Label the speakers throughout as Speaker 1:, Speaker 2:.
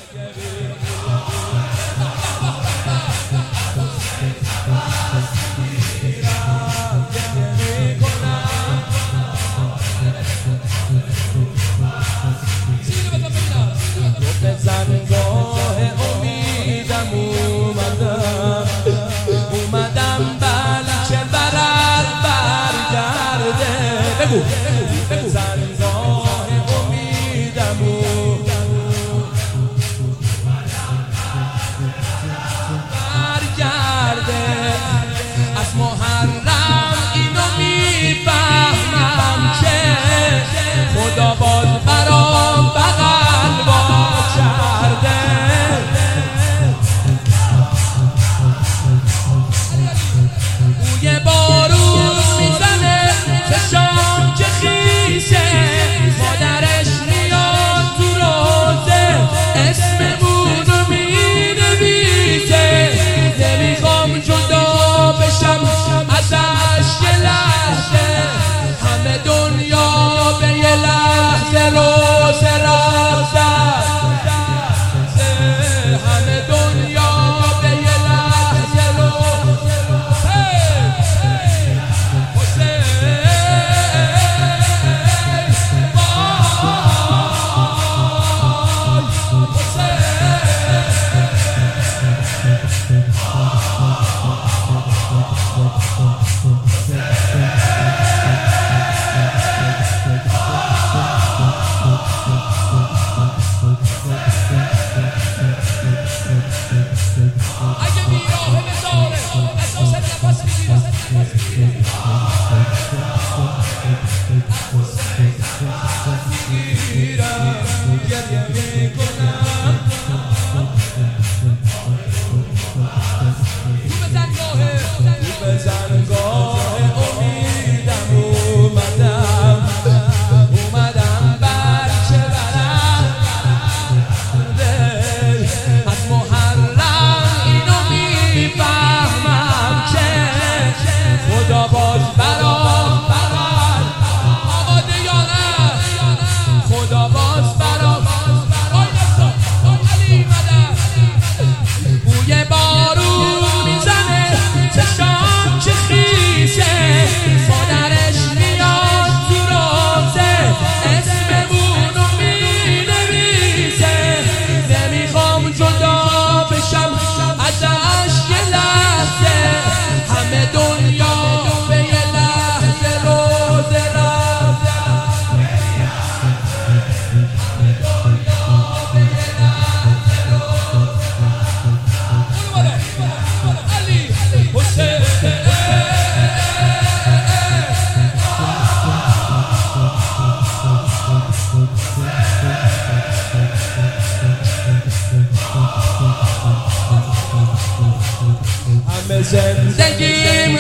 Speaker 1: زندگیم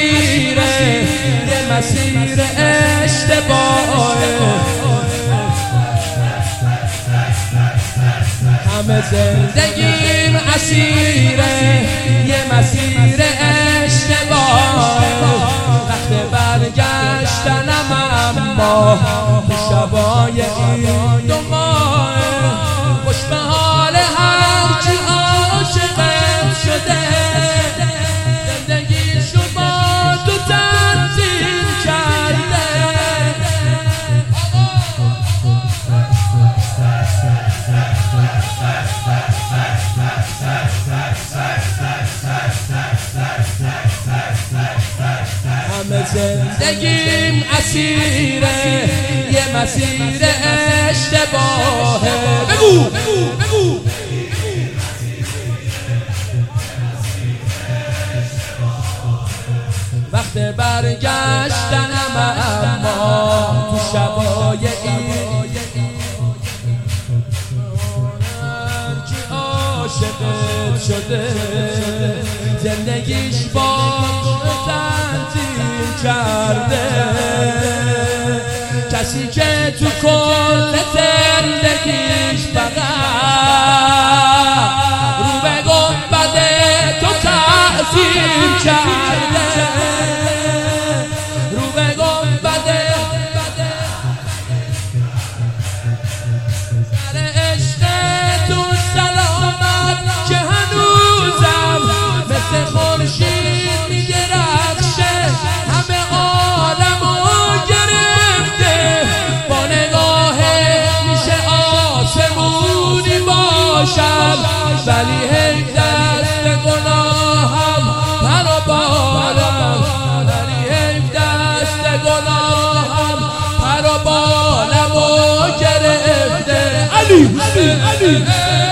Speaker 1: اسیره یه مسیر اشتباهه، همه زندگیم اسیره یه مسیر اشتباهه. وقت برگشتنم اما شبای این دو ماه، خوش به حال هرچی عاشقم شده، زندگی شما تو تنظیم کرده. همه زندگیم اسیره یه مسیر اشتباهه. بگو بگو بگو. وقت برگشتنم اما تو شبای این هرچی عاشقت شده، زندگیش با تنظیم کرده. کسی که تو کل زندگیش فقط رو به گنبد تو تعظیم کرده، رو به گنبد سر عشق تو ولی هی دست گناهم پر و بالم، ولی هی دست گناهم پر و بالم و گرفته. علی علی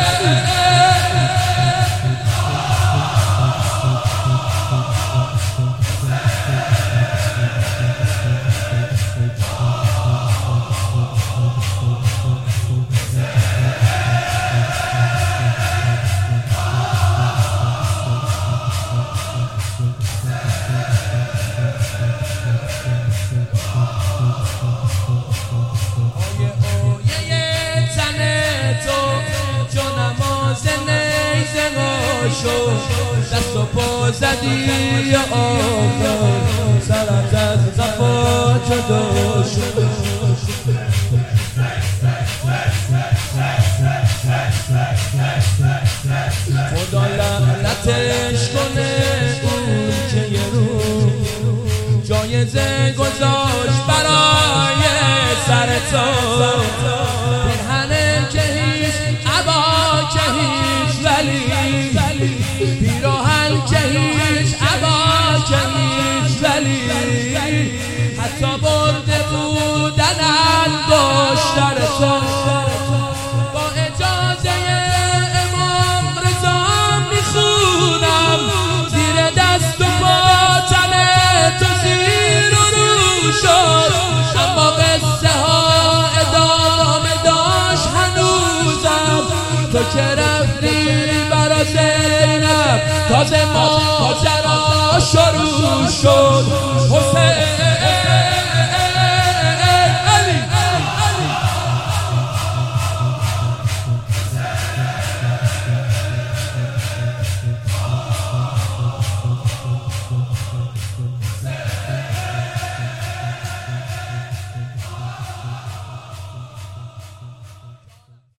Speaker 1: دست و پا زدی یا آقا، سرت از صفا جدا شد. خدا لعنتش کنه اون که یه روز جایزه گذاشت برای سر تو. پیرهنه که هیچ، عبا که هیچ، ولی پیراهن که هیچ، عبا که هیچ، ولی حتی برده بودن انگشتر تو. با اجازه امام رضا میخونم زیر دست و پا تن تو زیر و رو شد، اما قصه ها ادامه داشت هنوزم. تو که رفتی برا زینب تازه ماجرا شروع شد. حسین